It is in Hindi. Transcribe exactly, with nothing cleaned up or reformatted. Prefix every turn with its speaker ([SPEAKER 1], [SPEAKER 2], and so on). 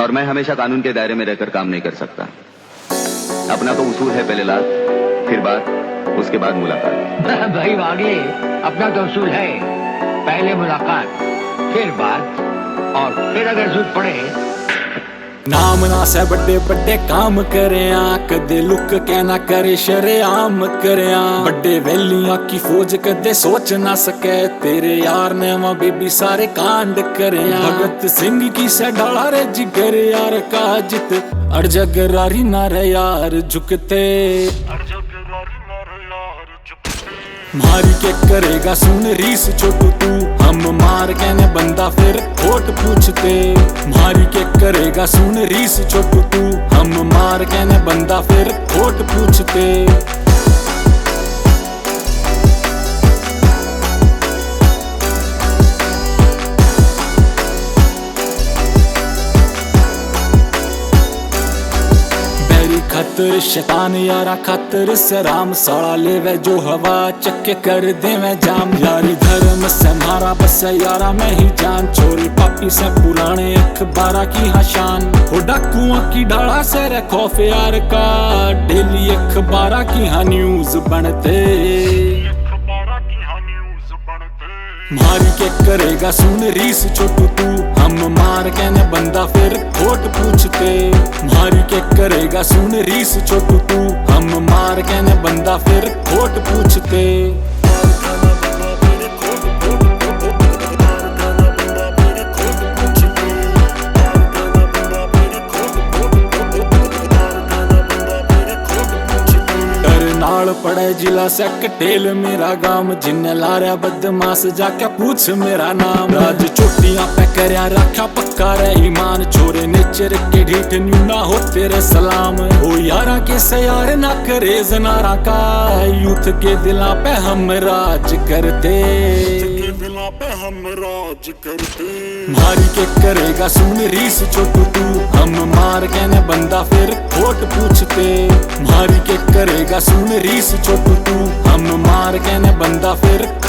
[SPEAKER 1] और मैं हमेशा कानून के दायरे में रहकर काम नहीं कर सकता। अपना तो उसूल है, पहले लात, फिर बात, उसके बाद मुलाकात।
[SPEAKER 2] भाई वागले, अपना तो उसूल है, पहले मुलाकात, फिर बात, और फिर अगर जरूरत पड़े
[SPEAKER 3] नाम ना से बड़े बड़े काम करे, कदे लुक कहना करे, शरेआम करे। बड़े वेलियां की फौज कदे सोच ना सके, तेरे यार ने वहां बेबी सारे कांड करे। भगत सिंह की से डाला रे जिगर यार का जित, अड़ जगरारी ना रे यार झुकते, मारी के करेगा सुन रीस छोटू तू, हम मार के ने बंदा फिर खोट पूछते। मारी के करेगा सुन रीस छोटू तू, हम मार के ने बंदा फिर खोट पूछते। खतर शैतान यारा खातर से राम, साड़ा लेवे जो हवा चक्के कर देवे जाम। यारी धर्म से मारा बस यारा में ही जान, चोरी पापी से पुराने अखबारा की हाँ शान। हो डाकुआ की ढाला से रे खौफ यार का, डेली अखबारा की हाँ न्यूज बनते। मारी के करेगा सुन रीस छोटू तू, हम मार के ने बंदा फिर खोट पूछते। मारी के करेगा सुन रीस छोटू तू, हम मार के ने बंदा फिर खोट पूछते। पड़े जिला से कटेल मेरा गांव, जिन्ने लारा बदमाश जाके पूछ मेरा नाम। राज चोटियां पे करया रखा पक्का रे ईमान, छोरे नेचर के ढीठ न्यू ना हो तेरे सलाम। ओ यारा के से यार ना करे जनारा का, यूथ के दिला पे हम राज करते, पे हम राज करते। मारी के करेगा सुन रीस छोटू तू, हम मार के ने बंदा फिर खोट पूछते। मारी के करेगा सुन रीस छोटू तू, हम मार के ने बंदा फिर